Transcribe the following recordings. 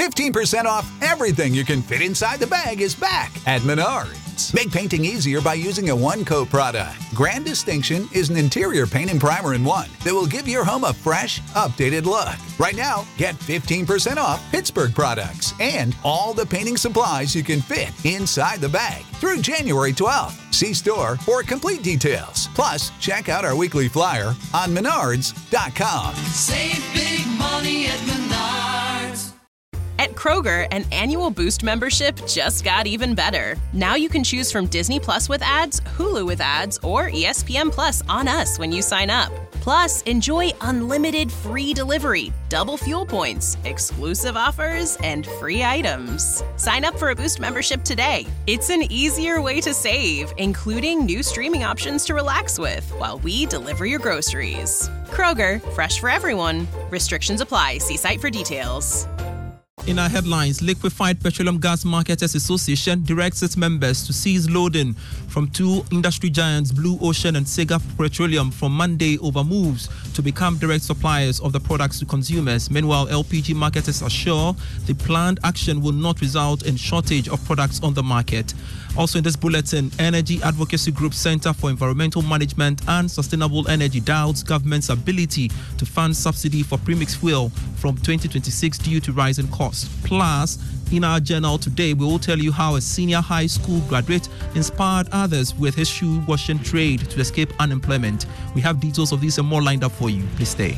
15% off everything you can fit inside the bag is back at Menards. Make painting easier by using a one-coat product. Grand Distinction is an interior paint and primer in one that will give your home a fresh, updated look. Right now, get 15% off Pittsburgh products and all the painting supplies you can fit inside the bag through January 12th. See store for complete details. Plus, check out our weekly flyer on Menards.com. Save big money at Menards. At Kroger, an annual Boost membership just got even better. Now you can choose from Disney Plus with ads, Hulu with ads, or ESPN Plus on us when you sign up. Plus, enjoy unlimited free delivery, double fuel points, exclusive offers, and free items. Sign up for a Boost membership today. It's an easier way to save, including new streaming options to relax with while we deliver your groceries. Kroger, fresh for everyone. Restrictions apply. See site for details. In our headlines, Liquefied Petroleum Gas Marketers Association directs its members to cease loading from two industry giants, Blue Ocean and Sega Petroleum, from Monday over moves to become direct suppliers of the products to consumers. Meanwhile, LPG marketers assure the planned action will not result in shortage of products on the market. Also in this bulletin, Energy Advocacy Group Center for Environmental Management and Sustainable Energy doubts government's ability to fund subsidy for premixed fuel from 2026 due to rising costs. Plus, in our journal today, we will tell you how a senior high school graduate inspired others with his shoe washing trade to escape unemployment. We have details of this and more lined up for you. Please stay.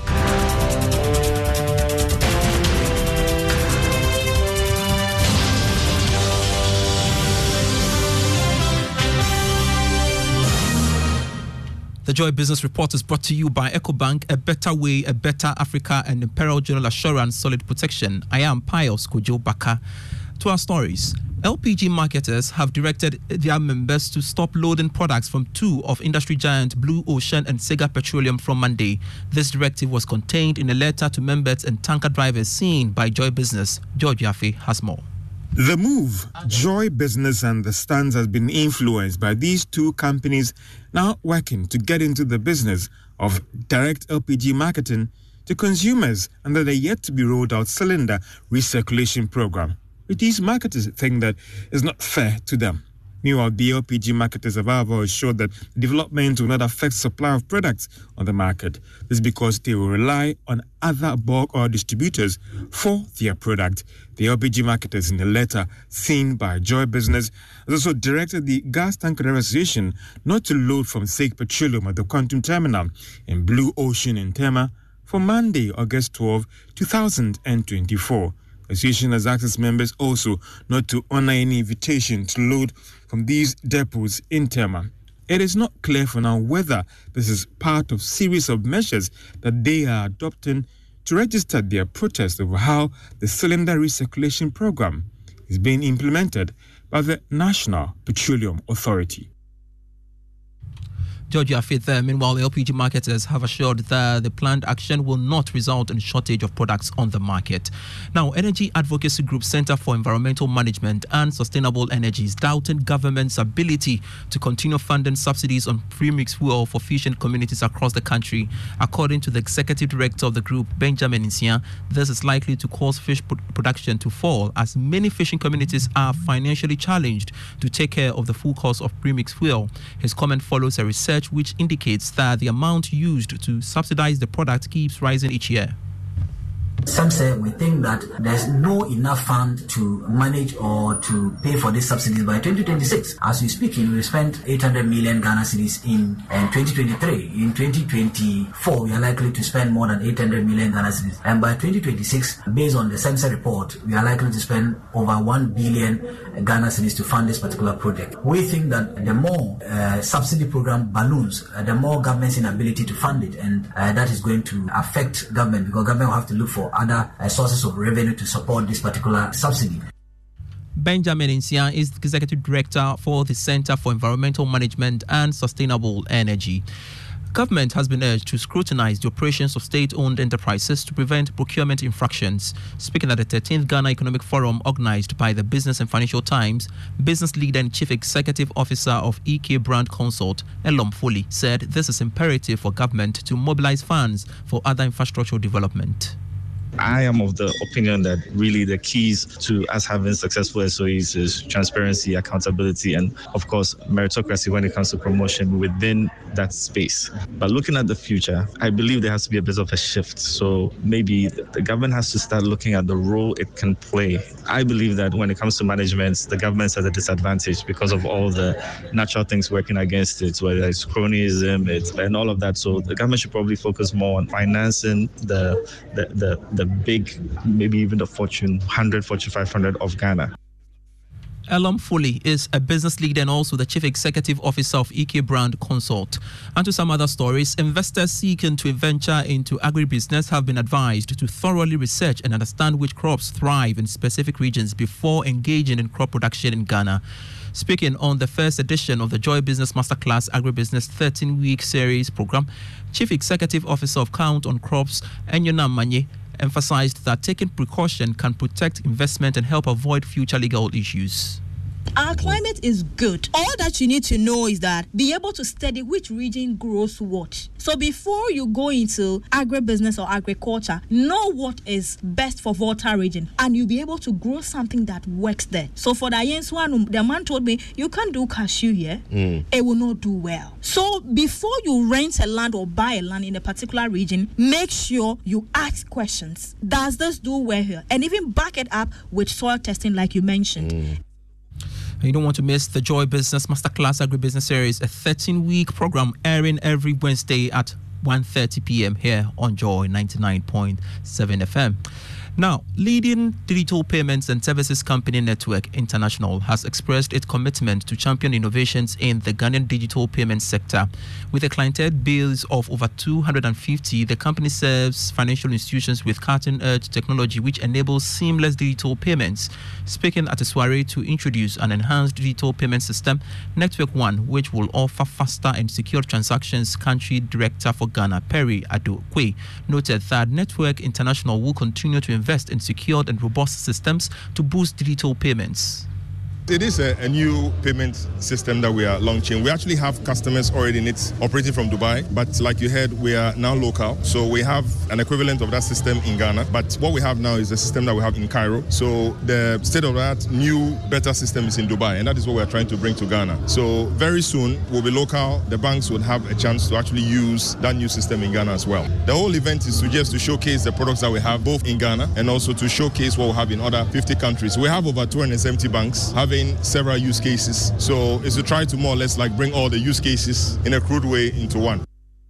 The Joy Business Report is brought to you by EcoBank, a better way, a better Africa, and Imperial General Assurance Solid Protection. I am Pius Kojo Baka. To our stories, LPG marketers have directed their members to stop loading products from two of industry giant Blue Ocean and Sega Petroleum from Monday. This directive was contained in a letter to members and tanker drivers seen by Joy Business. George Yaffe has more. The move, Joy Business understands, has been influenced by these two companies now working to get into the business of direct LPG marketing to consumers under the yet-to-be rolled-out cylinder recirculation program, which these marketers think that is not fair to them. Meanwhile, the LPG marketers have however assured that development will not affect supply of products on the market. This is because they will rely on other bulk oil distributors for their product. The LPG marketers, in the letter seen by Joy Business, has also directed the Gas Tanker Association not to load from Sega Petroleum at the Quantum Terminal in Blue Ocean in Tema for Monday, August 12, 2024. The association has asked its members also not to honor any invitation to load from these depots in Tema. It is not clear for now whether this is part of a series of measures that they are adopting to register their protest over how the cylinder recirculation program is being implemented by the National Petroleum Authority. George Yaffe there. Meanwhile, LPG marketers have assured that the planned action will not result in shortage of products on the market. Now, Energy Advocacy Group Center for Environmental Management and Sustainable Energy is doubting government's ability to continue funding subsidies on premixed fuel for fishing communities across the country. According to the executive director of the group, Benjamin Nsia, this is likely to cause fish production to fall as many fishing communities are financially challenged to take care of the full cost of premixed fuel. His comment follows a research which indicates that the amount used to subsidize the product keeps rising each year. Some say we think that there's no enough fund to manage or to pay for these subsidies by 2026. As we speak, we spent 800 million Ghana cedis in 2023. In 2024, we are likely to spend more than 800 million Ghana cedis. And by 2026, based on the SEMSA report, we are likely to spend over 1 billion Ghana cedis to fund this particular project. We think that the more subsidy program balloons, the more government's inability to fund it, and that is going to affect government, because government will have to look for other sources of revenue to support this particular subsidy. Benjamin Nsia is the Executive Director for the Center for Environmental Management and Sustainable Energy. Government has been urged to scrutinize the operations of state-owned enterprises to prevent procurement infractions. Speaking at the 13th Ghana Economic Forum organized by the Business and Financial Times, business leader and chief executive officer of EK Brand Consult, Elom Foley, said this is imperative for government to mobilize funds for other infrastructural development. I am of the opinion that really the keys to us having successful SOEs is transparency, accountability, and of course, meritocracy when it comes to promotion within that space. But looking at the future, I believe there has to be a bit of a shift. So maybe the government has to start looking at the role it can play. I believe that when it comes to management, the government has a disadvantage because of all the natural things working against it, whether it's cronyism, and all of that. So the government should probably focus more on financing the big, maybe even the Fortune 100, Fortune 500 of Ghana. Elam Foley is a business leader and also the chief executive officer of EK Brand Consult. And to some other stories, investors seeking to venture into agribusiness have been advised to thoroughly research and understand which crops thrive in specific regions before engaging in crop production in Ghana. Speaking on the first edition of the Joy Business Masterclass Agribusiness 13-week series program, Chief Executive Officer of Count on Crops, Enyona Manye, emphasized that taking precaution can protect investment and help avoid future legal issues. Our climate is good. All that you need to know is that be able to study which region grows what. So before you go into agribusiness or agriculture, know what is best for Volta region and you'll be able to grow something that works there. So for the Yenswan, the man told me, you can't do cashew here. It will not do well. So before you rent a land or buy a land in a particular region, make sure you ask questions. Does this do well here? And even back it up with soil testing like you mentioned. You don't want to miss the Joy Business Masterclass Agribusiness Series, a 13-week program airing every Wednesday at 1:30 p.m. here on Joy 99.7 FM. Now, leading digital payments and services company Network International has expressed its commitment to champion innovations in the Ghanaian digital payment sector. With a clientele base of over 250, the company serves financial institutions with cutting-edge technology which enables seamless digital payments. Speaking at a soiree to introduce an enhanced digital payment system, Network One, which will offer faster and secure transactions, country director for Ghana, Perry Adokwe, noted that Network International will continue to invest in secured and robust systems to boost digital payments. It is a new payment system that we are launching. We actually have customers already in it operating from Dubai, but like you heard, we are now local. So we have an equivalent of that system in Ghana. But what we have now is a system that we have in Cairo. So the state-of-the-art, new, better system is in Dubai, and that is what we are trying to bring to Ghana. So very soon, we'll be local. The banks will have a chance to actually use that new system in Ghana as well. The whole event is just to showcase the products that we have both in Ghana and also to showcase what we have in other 50 countries. We have over 270 banks having several use cases, so it's to try to more or less like bring all the use cases in a crude way into one.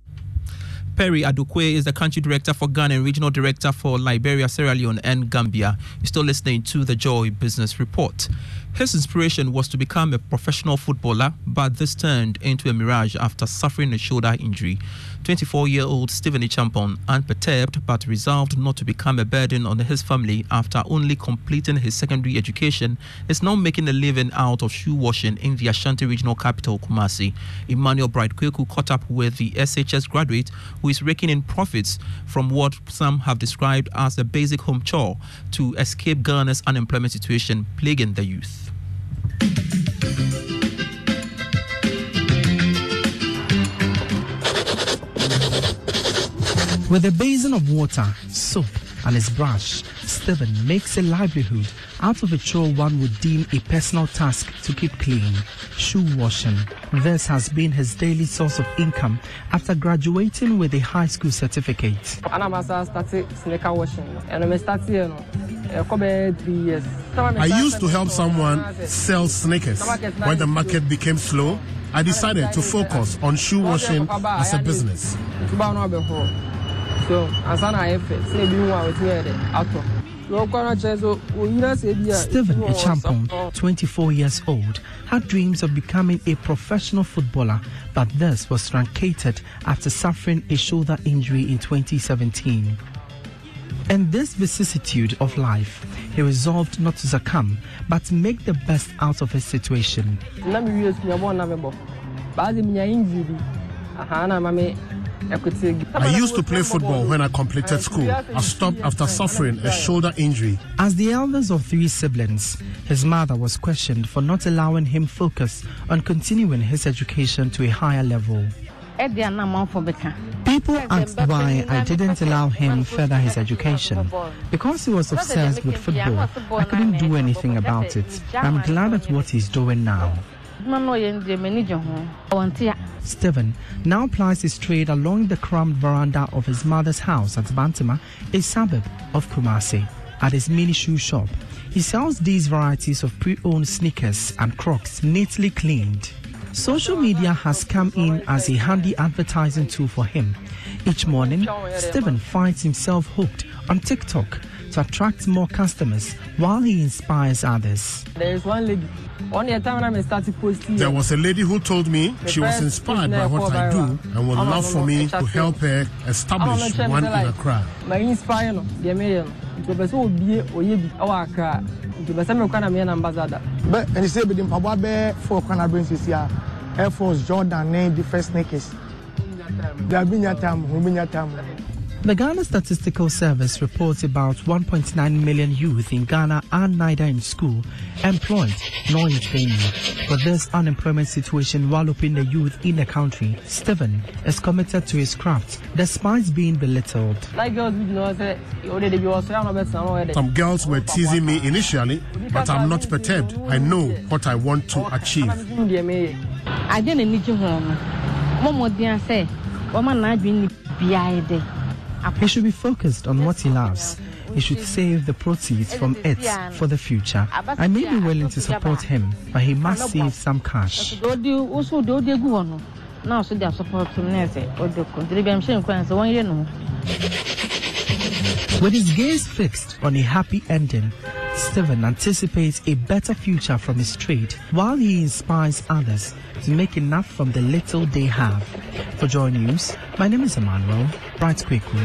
Perry Adokwe is the country director for Ghana and regional director for Liberia, Sierra Leone and Gambia. You're still listening to the Joy Business Report. His inspiration was to become a professional footballer, but this turned into a mirage after suffering a shoulder injury. 24-year-old Stephen Ichampon, unperturbed but resolved not to become a burden on his family after only completing his secondary education, is now making a living out of shoe washing in the Ashanti regional capital, Kumasi. Emmanuel Bright-Kweku caught up with the SHS graduate who is raking in profits from what some have described as a basic home chore to escape Ghana's unemployment situation plaguing the youth. With a basin of water, soap, and his brush, Stephen makes a livelihood out of a chore one would deem a personal task to keep clean, shoe washing. This has been his daily source of income after graduating with a high school certificate. I started sneaker washing, and I started 3 years. I used to help someone sell sneakers. When the market became slow, I decided to focus on shoe washing as a business. So, Stephen Ichampon, 24 years old, had dreams of becoming a professional footballer, but this was truncated after suffering a shoulder injury in 2017. In this vicissitude of life, he resolved not to succumb, but to make the best out of his situation. I used to play football when I completed school. I stopped after suffering a shoulder injury. As the eldest of 3 siblings, his mother was questioned for not allowing him focus on continuing his education to a higher level. People asked why I didn't allow him further his education. Because he was obsessed with football, I couldn't do anything about it. I'm glad at what he's doing now. Stephen now plies his trade along the cramped veranda of his mother's house at Bantama, a suburb of Kumasi. At his mini shoe shop, he sells these varieties of pre-owned sneakers and Crocs neatly cleaned. Social media has come in as a handy advertising tool for him. Each morning, Stephen finds himself hooked on TikTok to attract more customers while he inspires others. There is one lady. There was a lady who told me she was inspired by what I do and would love for me to help her establish one in Accra. But and you say with him for Canada here, Air Force Jordan name the first sneakers. The Ghana Statistical Service reports about 1.9 million youth in Ghana are neither in school, employed, nor in training. For this unemployment situation walloping the youth in the country, Stephen is committed to his craft despite being belittled. Some girls were teasing me initially, but I'm not perturbed. I know what I want to achieve. He should be focused on what he loves. He should save the proceeds from it for the future. I may be willing to support him, but he must save some cash. With his gaze fixed on a happy ending, Stephen anticipates a better future from his trade while he inspires others to make enough from the little they have. For Joy News, my name is Emmanuel Bright Kweku.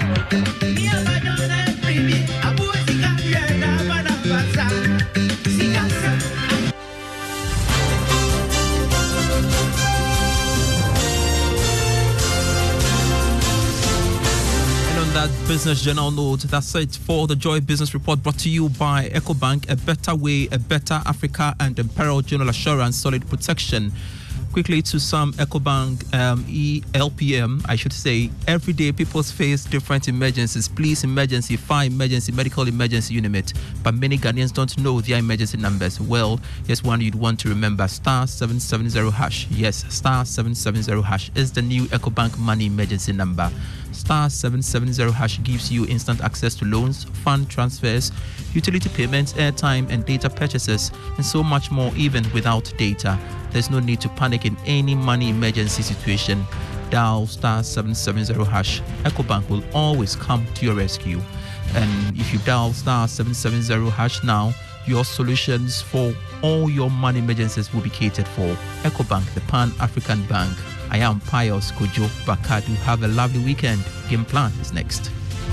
That business journal note, that's it for the Joy Business Report, brought to you by EcoBank. A better way, a better Africa, and Imperial General Assurance Solid Protection. Quickly to some EcoBank ELPM, I should say. Every day people face different emergencies. Police emergency, fire emergency, medical emergency, you name it. But many Ghanaians don't know their emergency numbers. Well, here's one you'd want to remember. *770#. Yes, *770# is the new EcoBank money emergency number. *770# gives you instant access to loans, fund transfers, utility payments, airtime and data purchases, and so much more even without data. There's no need to panic in any money emergency situation. Dial *770#. EcoBank will always come to your rescue. And if you dial *770# now, your solutions for all your money emergencies will be catered for. EcoBank, the Pan-African Bank. I am Pius Kojo Bakadu. Have a lovely weekend. Game Plan is next.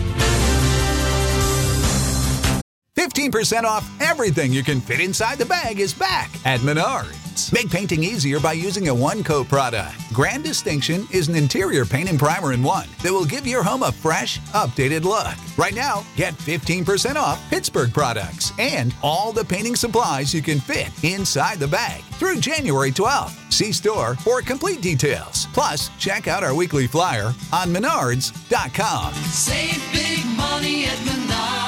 15% off everything you can fit inside the bag is back at Menards. Make painting easier by using a one-coat product. Grand Distinction is an interior paint and primer in one that will give your home a fresh, updated look. Right now, get 15% off Pittsburgh products and all the painting supplies you can fit inside the bag through January 12th. See store for complete details. Plus, check out our weekly flyer on Menards.com. Save big money at Menards.